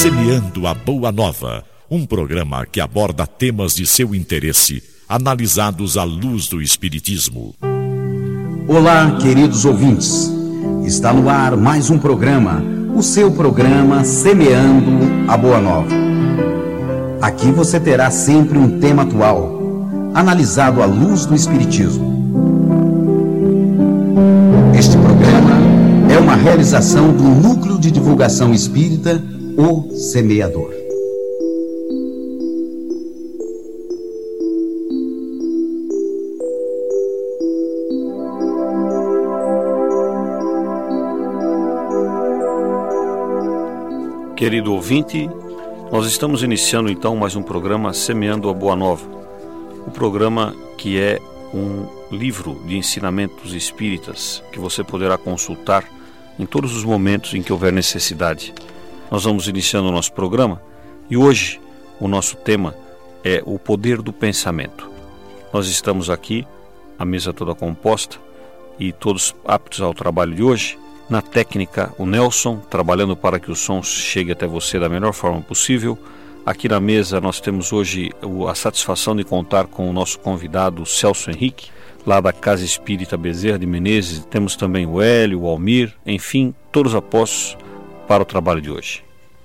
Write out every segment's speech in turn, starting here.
Semeando a Boa Nova, um programa que aborda temas de seu interesse, analisados à luz do Espiritismo. Olá, queridos ouvintes. Está no ar mais um programa, o seu programa Semeando a Boa Nova. Aqui você terá sempre um tema atual, analisado à luz do Espiritismo. Este programa é uma realização do Núcleo de Divulgação Espírita, O Semeador. Querido ouvinte, nós estamos iniciando então mais um programa Semeando a Boa Nova. O programa que é um livro de ensinamentos espíritas que você poderá consultar em todos os momentos em que houver necessidade. Nós vamos iniciando o nosso programa e hoje o nosso tema é o poder do pensamento. Nós estamos aqui, a mesa toda composta e todos aptos ao trabalho de hoje. Na técnica, o Nelson, trabalhando para que o som chegue até você da melhor forma possível. Aqui na mesa nós temos hoje a satisfação de contar com o nosso convidado Celso Henrique, lá da Casa Espírita Bezerra de Menezes. Temos também o Hélio, o Almir, enfim, todos apostos para o trabalho de hoje.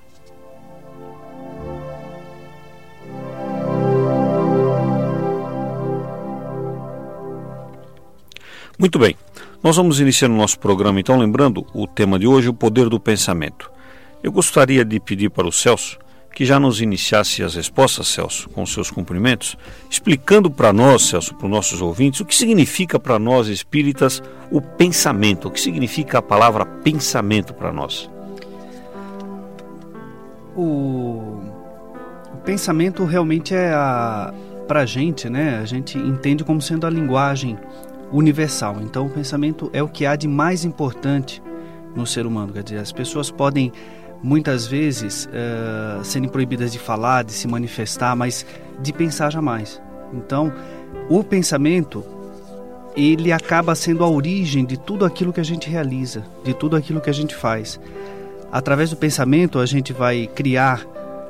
Muito bem. Nós vamos iniciar o nosso programa, então, lembrando o tema de hoje, o poder do pensamento. Eu gostaria de pedir para o Celso que já nos iniciasse as respostas, Celso, com os seus cumprimentos, explicando para nós, Celso, para os nossos ouvintes, o que significa para nós espíritas o pensamento, o que significa a palavra pensamento para nós. O pensamento realmente é para a gente, né? A gente entende como sendo a linguagem universal. Então o pensamento é o que há de mais importante no ser humano. Quer dizer, as pessoas podem muitas vezes serem proibidas de falar, de se manifestar, mas de pensar jamais. Então o pensamento, ele acaba sendo a origem de tudo aquilo que a gente realiza, de tudo aquilo que a gente faz. Através do pensamento a gente vai criar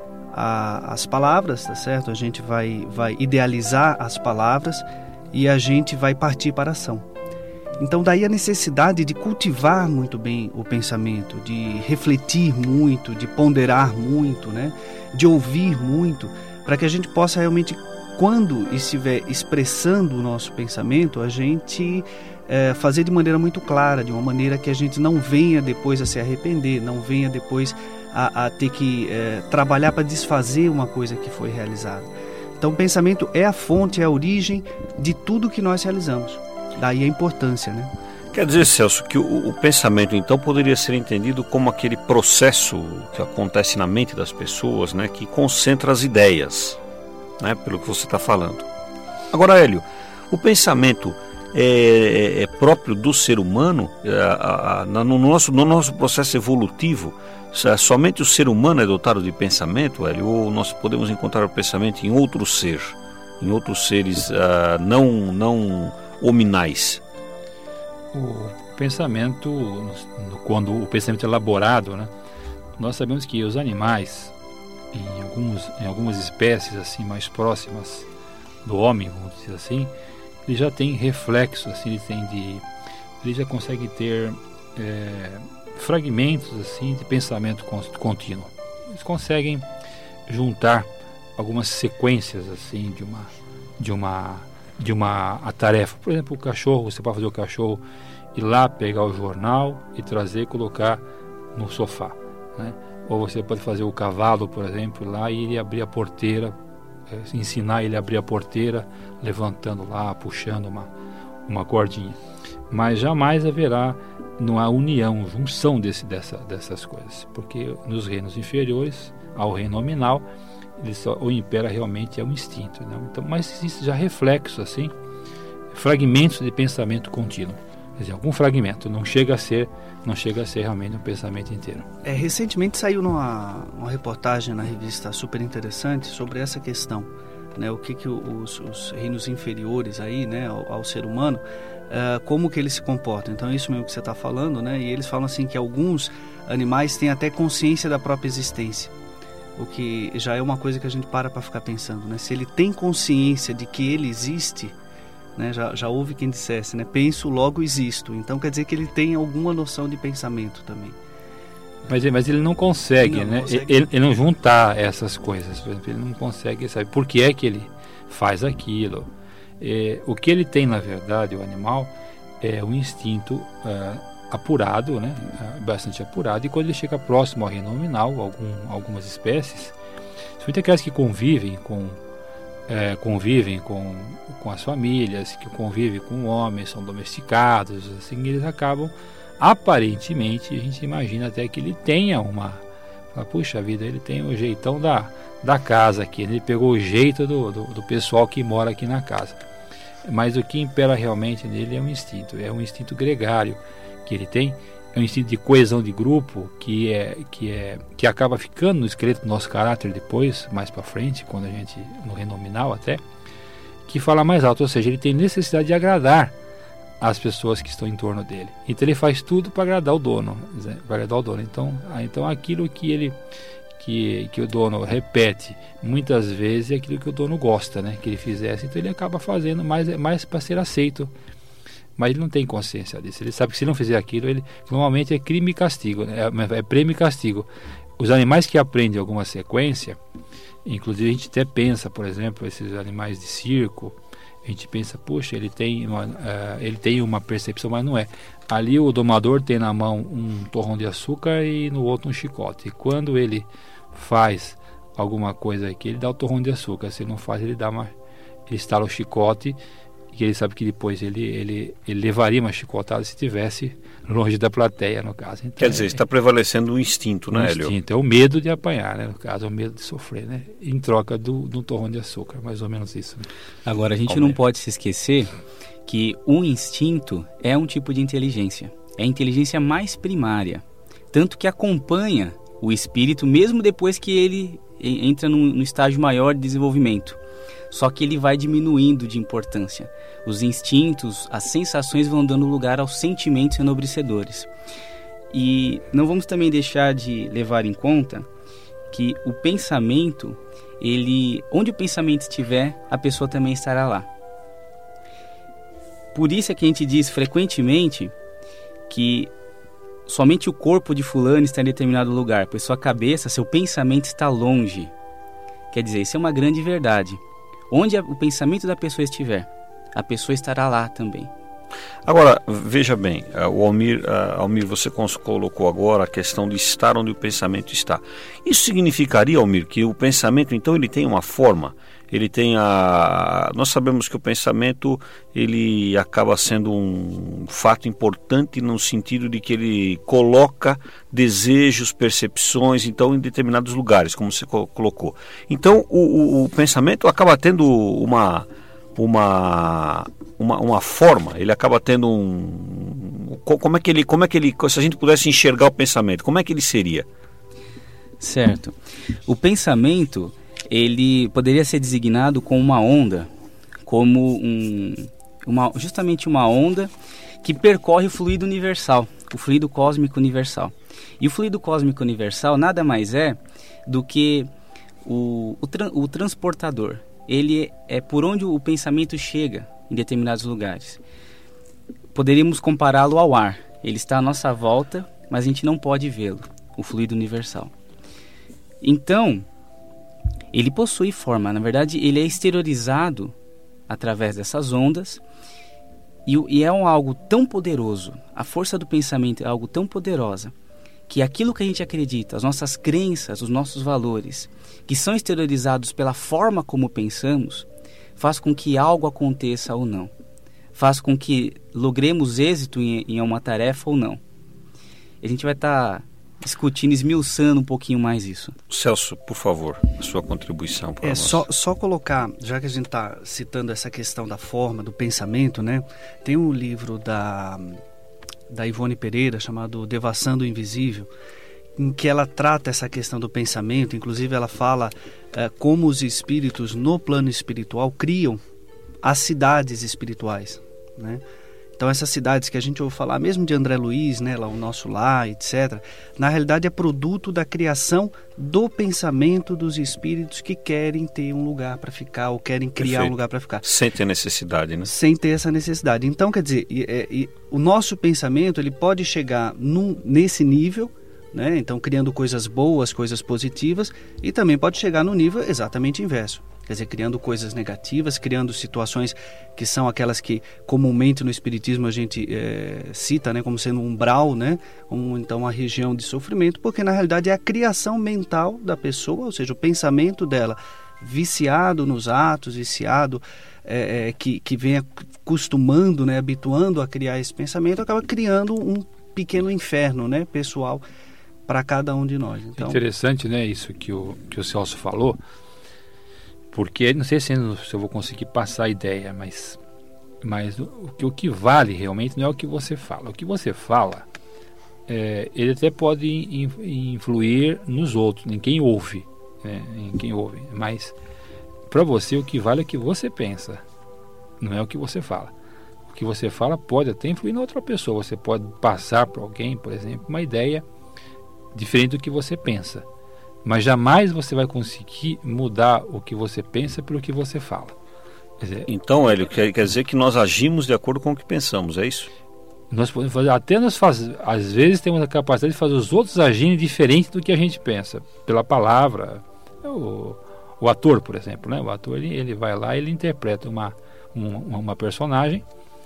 as palavras, tá certo? A gente vai idealizar as palavras e a gente vai partir para a ação. Então daí a necessidade de cultivar muito bem o pensamento, de refletir muito, de ponderar muito, né? De ouvir muito, para que a gente possa realmente, quando estiver expressando o nosso pensamento, a gente fazer de maneira muito clara, de uma maneira que a gente não venha depois a se arrepender, não venha depois a ter que trabalhar para desfazer uma coisa que foi realizada. Então o pensamento é a fonte, é a origem de tudo que nós realizamos. Daí a importância, né? Quer dizer, Celso, que o pensamento então poderia ser entendido como aquele processo que acontece na mente das pessoas, né, que concentra as ideias, né, pelo que você está falando. Agora, Hélio, o pensamento é próprio do ser humano? No nosso processo evolutivo, somente o ser humano é dotado de pensamento, Hélio, ou nós podemos encontrar o pensamento em outro ser, em outros seres não hominais? O pensamento, quando o pensamento é elaborado, né, nós sabemos que os animais, em algumas espécies assim mais próximas do homem, vamos dizer assim, ele já tem reflexos, assim, ele já consegue ter fragmentos assim de pensamento contínuo. Eles conseguem juntar algumas sequências assim de uma tarefa. Por exemplo, o cachorro, você pode fazer o cachorro ir lá pegar o jornal e trazer e colocar no sofá, né? Ou você pode fazer o cavalo, por exemplo, ir lá e ele abrir a porteira, ensinar ele a abrir a porteira, levantando lá, puxando uma cordinha. Mas jamais haverá uma união, junção dessas coisas, porque nos reinos inferiores ao reino nominal, o impera realmente é o instinto, né? Então, mas existe já reflexos assim, fragmentos de pensamento contínuo. Quer dizer, algum fragmento, não chega a ser realmente um pensamento inteiro. Recentemente saiu uma reportagem na revista super interessante sobre essa questão, né? O que os reinos inferiores aí, né, ao ser humano, como que eles se comportam. Então é isso mesmo que você está falando, né? E eles falam assim que alguns animais têm até consciência da própria existência. o que já é uma coisa que a gente para ficar pensando, né? Se ele tem consciência de que ele existe, né? Já houve quem dissesse, né? Penso, logo existo. Então quer dizer que ele tem alguma noção de pensamento também. Mas ele não consegue, né? Ele não juntar essas coisas. Por exemplo, ele não consegue saber por que é que ele faz aquilo. O que ele tem, na verdade, o animal, é um instinto apurado, né? Bastante apurado. E quando ele chega próximo ao reino nominal, algumas espécies, principalmente aquelas que convivem com as famílias, que convivem com homens, são domesticados, assim, eles acabam, aparentemente, a gente imagina até que ele tenha puxa vida, ele tem o jeitão da casa aqui, né? Ele pegou o jeito do pessoal que mora aqui na casa. Mas o que impera realmente nele é um instinto gregário que ele tem, é um instinto de coesão de grupo que acaba ficando no esqueleto do nosso caráter depois, mais para frente, quando a gente, no reino nominal até, que fala mais alto, ou seja, ele tem necessidade de agradar as pessoas que estão em torno dele. Então ele faz tudo para agradar o dono, Então aquilo que o dono repete muitas vezes é aquilo que o dono gosta, né, que ele fizesse. Então ele acaba fazendo mais para ser aceito, mas ele não tem consciência disso. Ele sabe que se não fizer aquilo, ele normalmente é crime e castigo, né? É prêmio e castigo. Os animais que aprendem alguma sequência, inclusive a gente até pensa, por exemplo, esses animais de circo, a gente pensa, puxa, ele tem uma percepção, mas não é. Ali o domador tem na mão um torrão de açúcar e no outro um chicote. E quando ele faz alguma coisa aqui, ele dá o torrão de açúcar. Se ele não faz, ele estala o chicote, que ele sabe que depois ele levaria uma chicotada se estivesse longe da plateia, no caso. Então, quer dizer, está prevalecendo o instinto, né, Hélio? O instinto, é o medo de apanhar, né, no caso, é o medo de sofrer, né, em troca do torrão de açúcar, mais ou menos isso. Né? Agora, a gente não pode se esquecer que o instinto é um tipo de inteligência, é a inteligência mais primária, tanto que acompanha o espírito mesmo depois que ele entra no estágio maior de desenvolvimento. Só que ele vai diminuindo de importância. Os instintos, as sensações vão dando lugar aos sentimentos enobrecedores. E não vamos também deixar de levar em conta que o pensamento, onde o pensamento estiver, a pessoa também estará lá. Por isso é que a gente diz frequentemente que somente o corpo de fulano está em determinado lugar, pois sua cabeça, seu pensamento está longe. Quer dizer, isso é uma grande verdade. Onde o pensamento da pessoa estiver, a pessoa estará lá também. Agora, veja bem, o Almir, você colocou agora a questão de estar onde o pensamento está. Isso significaria, Almir, que o pensamento, então, ele tem uma forma, nós sabemos que o pensamento, ele acaba sendo um fato importante no sentido de que ele coloca desejos, percepções, então, em determinados lugares, como você colocou. Então, o pensamento acaba tendo uma forma, ele acaba tendo como é que ele, se a gente pudesse enxergar o pensamento, como é que ele seria? Certo. O pensamento, ele poderia ser designado como uma onda, como justamente uma onda que percorre o fluido universal, o fluido cósmico universal. E o fluido cósmico universal nada mais é do que o transportador. Ele é por onde o pensamento chega em determinados lugares. Poderíamos compará-lo ao ar. Ele está à nossa volta, mas a gente não pode vê-lo, o fluido universal. Então, ele possui forma. Na verdade, ele é exteriorizado através dessas ondas e é algo tão poderoso. A força do pensamento é algo tão poderosa que aquilo que a gente acredita, as nossas crenças, os nossos valores, que são exteriorizados pela forma como pensamos, faz com que algo aconteça ou não. Faz com que logremos êxito em uma tarefa ou não. A gente vai estar discutindo, esmiuçando um pouquinho mais isso. Celso, por favor, a sua contribuição para nós. Só colocar, já que a gente está citando essa questão da forma, do pensamento, né? Tem um livro da Ivone Pereira chamado Devassando o Invisível, em que ela trata essa questão do pensamento. Inclusive ela fala como os espíritos no plano espiritual criam as cidades espirituais, né? Então essas cidades que a gente ouve falar, mesmo de André Luiz, né, lá o Nosso Lar, etc., na realidade é produto da criação do pensamento dos espíritos que querem ter um lugar para ficar ou querem criar um lugar para ficar. Sem ter necessidade, né? Sem ter essa necessidade. Então, quer dizer, o nosso pensamento ele pode chegar nesse nível, né? Então criando coisas boas, coisas positivas, e também pode chegar no nível exatamente inverso. Quer dizer, criando coisas negativas, criando situações que são aquelas que comumente no Espiritismo a gente cita, né, como sendo um umbral, né, então uma região de sofrimento, porque na realidade é a criação mental da pessoa, ou seja, o pensamento dela viciado nos atos, viciado, que vem acostumando, né, habituando a criar esse pensamento, acaba criando um pequeno inferno, né, pessoal para cada um de nós. Então, interessante, né, isso que o Celso falou, porque não sei se eu vou conseguir passar a ideia, mas o que vale realmente não é o que você fala. O que você fala, ele até pode influir nos outros, em quem ouve, mas para você o que vale é o que você pensa, não é o que você fala. O que você fala pode até influir na outra pessoa. Você pode passar para alguém, por exemplo, uma ideia diferente do que você pensa. Mas jamais você vai conseguir mudar o que você pensa pelo que você fala. Quer dizer, então, Hélio, quer dizer que nós agimos de acordo com o que pensamos, é isso? Nós podemos fazer, às vezes temos a capacidade de fazer os outros agirem diferente do que a gente pensa, pela palavra. O ator, por exemplo, né? O ator ele vai lá e ele interpreta uma personagem,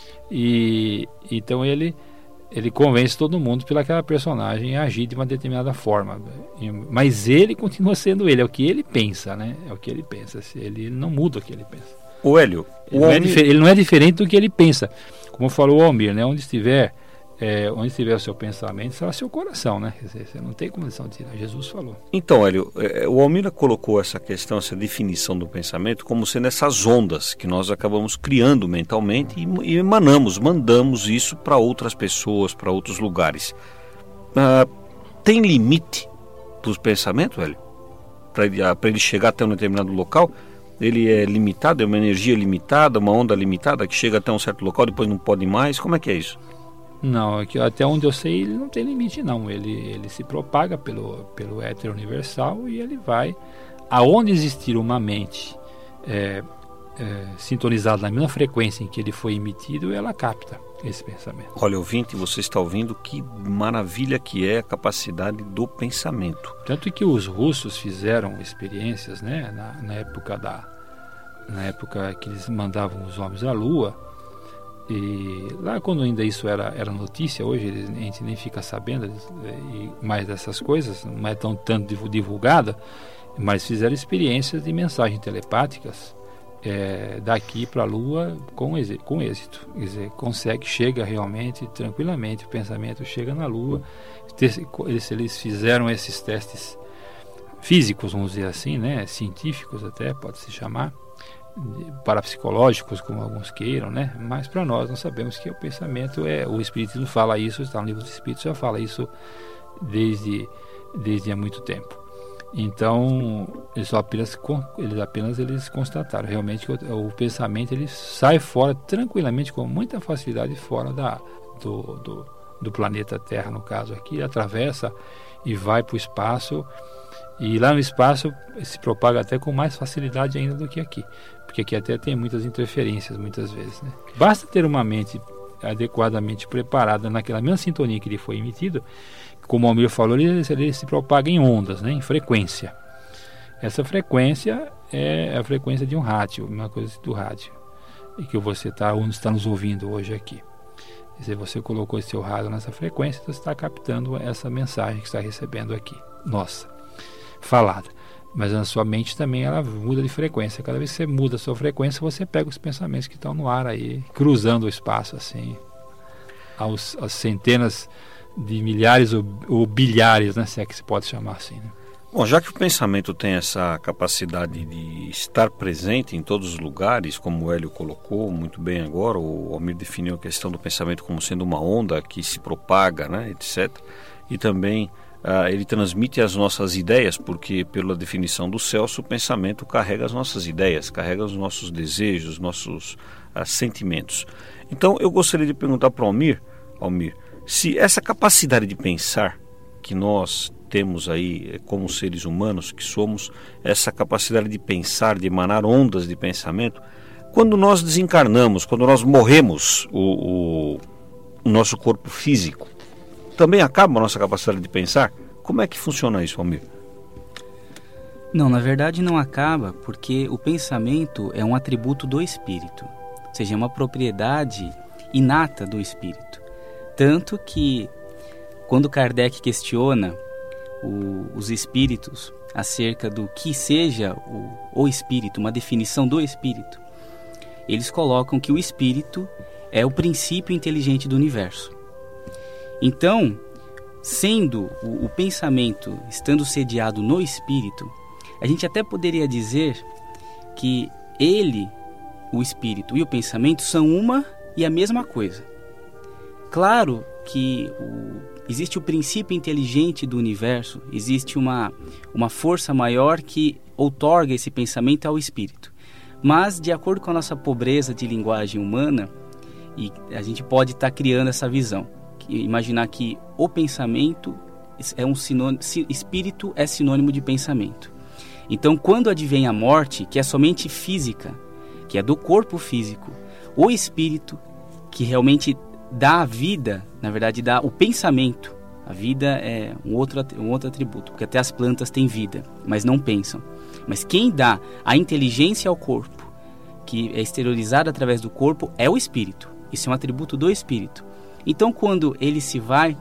e então ele convence todo mundo pelaquela personagem a agir de uma determinada forma, mas ele continua sendo ele, é o que ele pensa, né? É o que ele pensa, ele não muda o que ele pensa. O Hélio, ele não é diferente do que ele pensa, como falou o Almir, né? Onde estiver o seu pensamento, será seu coração, né? Você não tem condição de tirar, Jesus falou. Então, Hélio, o Almir colocou essa questão, essa definição do pensamento como sendo essas ondas que nós acabamos criando mentalmente e mandamos isso para outras pessoas, para outros lugares. Tem limite para os pensamentos, Hélio? Para ele chegar até um determinado local? Ele é limitado, é uma energia limitada, uma onda limitada que chega até um certo local, depois não pode mais? Como é que é isso? Não, até onde eu sei ele não tem limite não, ele se propaga pelo éter universal e ele vai, aonde existir uma mente sintonizada na mesma frequência em que ele foi emitido, ela capta esse pensamento. Olha, ouvinte, você está ouvindo que maravilha que é a capacidade do pensamento. Tanto que os russos fizeram experiências, né, na época que eles mandavam os homens à Lua. E lá quando ainda isso era notícia, hoje a gente nem fica sabendo mais dessas coisas, não é tanto divulgada, mas fizeram experiências de mensagens telepáticas daqui para a Lua com êxito. Quer dizer, chega realmente tranquilamente, o pensamento chega na Lua. Eles fizeram esses testes físicos, vamos dizer assim, né, científicos até, pode-se chamar, parapsicológicos, como alguns queiram, né? Mas para nós sabemos que o pensamento o Espiritismo fala isso, está no Livro dos Espíritos, já fala isso desde há muito tempo. Então eles apenas constataram realmente que o pensamento ele sai fora tranquilamente, com muita facilidade, fora do planeta Terra, no caso aqui, atravessa e vai para o espaço. E lá no espaço se propaga até com mais facilidade ainda do que aqui, porque aqui até tem muitas interferências muitas vezes, né? Basta ter uma mente adequadamente preparada naquela mesma sintonia que ele foi emitido, como o Almir falou, ele se propaga em ondas, né? Em frequência. Essa frequência é a frequência de um rádio, uma coisa do rádio, e que você está nos ouvindo hoje aqui. Se você colocou esse seu rádio nessa frequência, você está captando essa mensagem que está recebendo aqui, nossa, falada. Mas a sua mente também ela muda de frequência. Cada vez que você muda a sua frequência, você pega os pensamentos que estão no ar aí, cruzando o espaço assim, aos centenas de milhares ou bilhares, né, se é que se pode chamar assim, né? Bom, já que o pensamento tem essa capacidade de estar presente em todos os lugares, como o Hélio colocou muito bem agora, o Almir definiu a questão do pensamento como sendo uma onda que se propaga, né, etc. E também ele transmite as nossas ideias, porque pela definição do Celso, o pensamento carrega as nossas ideias, carrega os nossos desejos, nossos sentimentos. Então eu gostaria de perguntar para o Almir, se essa capacidade de pensar que nós temos aí como seres humanos que somos, essa capacidade de pensar, de emanar ondas de pensamento, quando nós desencarnamos, quando nós morremos o nosso corpo físico, também acaba a nossa capacidade de pensar? Como é que funciona isso, Almir? Não, na verdade não acaba, porque o pensamento é um atributo do espírito, ou seja, é uma propriedade inata do espírito. Tanto que, quando Kardec questiona os espíritos acerca do que seja o espírito, uma definição do espírito, eles colocam que o espírito é o princípio inteligente do universo. Então, sendo o pensamento estando sediado no espírito, a gente até poderia dizer que ele, o espírito e o pensamento são uma e a mesma coisa. Claro que existe o princípio inteligente do universo, existe uma força maior que outorga esse pensamento ao espírito. Mas, de acordo com a nossa pobreza de linguagem humana, e a gente pode estar criando essa visão, imaginar que o pensamento é um sinônimo, espírito é sinônimo de pensamento. Então, quando advém a morte, que é somente física, que é do corpo físico, o espírito, que realmente dá a vida, na verdade dá o pensamento. A vida é um outro atributo, porque até as plantas têm vida, mas não pensam. Mas quem dá a inteligência ao corpo, que é exteriorizada através do corpo, é o espírito. Isso é um atributo do espírito. Então, quando ele se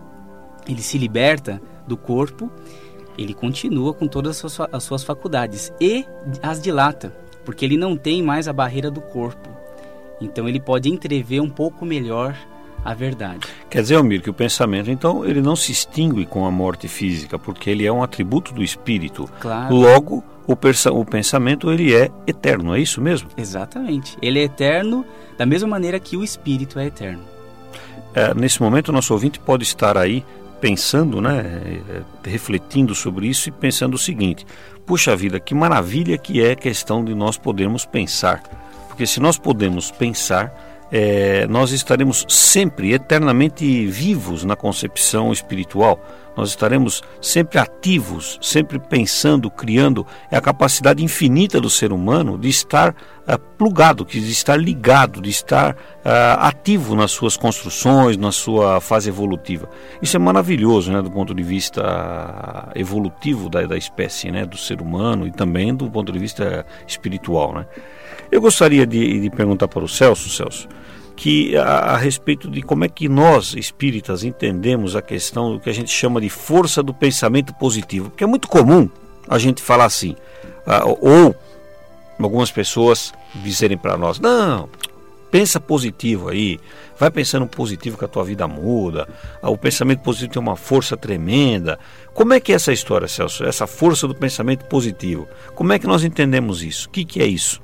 liberta do corpo, ele continua com todas as suas faculdades e as dilata, porque ele não tem mais a barreira do corpo. Então, ele pode entrever um pouco melhor a verdade. Quer dizer, Almir, que o pensamento, então, ele não se extingue com a morte física, porque ele é um atributo do espírito. Claro. Logo, o pensamento, ele é eterno, é isso mesmo? Exatamente. Ele é eterno da mesma maneira que o espírito é eterno. Nesse momento, o nosso ouvinte pode estar aí pensando, refletindo sobre isso e pensando o seguinte: puxa vida, que maravilha que é a questão de nós podermos pensar. Porque se nós podemos pensar, nós estaremos sempre, eternamente vivos na concepção espiritual. Nós estaremos sempre ativos, sempre pensando, criando. É a capacidade infinita do ser humano de estar plugado, de estar ligado, de estar ativo nas suas construções, na sua fase evolutiva. Isso é maravilhoso, do ponto de vista evolutivo da espécie, do ser humano, e também do ponto de vista espiritual. Eu gostaria de perguntar para o Celso, que a respeito de como é que nós, espíritas, entendemos a questão do que a gente chama de força do pensamento positivo. Porque é muito comum a gente falar assim, ou algumas pessoas dizerem para nós: não, pensa positivo aí, vai pensando positivo que a tua vida muda, o pensamento positivo tem uma força tremenda. Como é que é essa história, Celso? Essa força do pensamento positivo, como é que nós entendemos isso? O que é isso?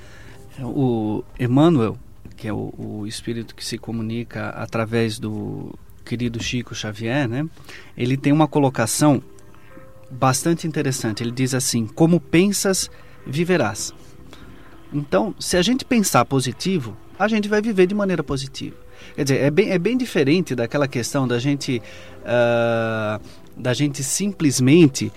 O Emmanuel, que é o espírito que se comunica através do querido Chico Xavier, ele tem uma colocação bastante interessante. Ele diz assim: como pensas, viverás. Então, se a gente pensar positivo, a gente vai viver de maneira positiva. Quer dizer, é bem diferente daquela questão da gente simplesmente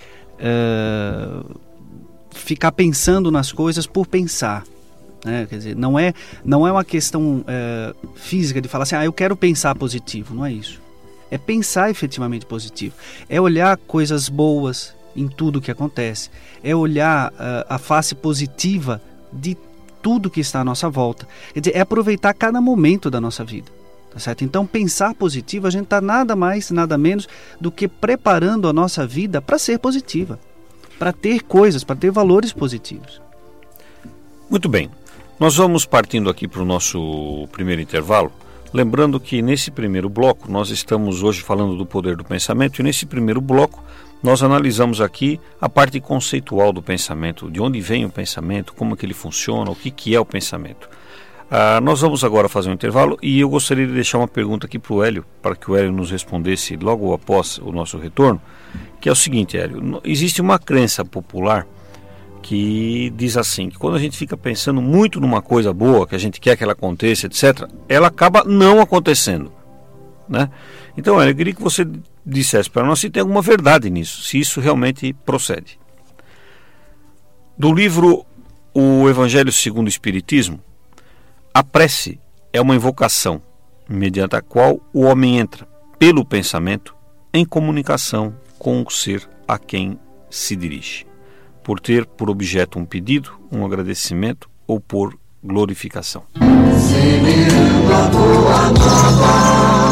ficar pensando nas coisas por pensar. Quer dizer, não é uma questão física de falar assim: eu quero pensar positivo. Não é isso. É pensar efetivamente positivo. É olhar coisas boas em tudo que acontece. É olhar a face positiva de tudo que está à nossa volta. Quer dizer, é aproveitar cada momento da nossa vida. Tá certo? Então, pensar positivo, a gente está nada mais, nada menos do que preparando a nossa vida para ser positiva. Para ter coisas, para ter valores positivos. Muito bem. Nós vamos partindo aqui para o nosso primeiro intervalo, lembrando que nesse primeiro bloco nós estamos hoje falando do poder do pensamento, e nesse primeiro bloco nós analisamos aqui a parte conceitual do pensamento, de onde vem o pensamento, como que ele funciona, o que é o pensamento. Nós vamos agora fazer um intervalo e eu gostaria de deixar uma pergunta aqui para o Hélio, para que o Hélio nos respondesse logo após o nosso retorno, que é o seguinte, Hélio: existe uma crença popular que diz assim, que quando a gente fica pensando muito numa coisa boa, que a gente quer que ela aconteça, etc., ela acaba não acontecendo, né? Então, Hélio, eu queria que você dissesse para nós se tem alguma verdade nisso, se isso realmente procede. Do livro O Evangelho segundo o Espiritismo, a prece é uma invocação, mediante a qual o homem entra, pelo pensamento, em comunicação com o ser a quem se dirige, por ter por objeto um pedido, um agradecimento ou por glorificação. Semeando a boa nova.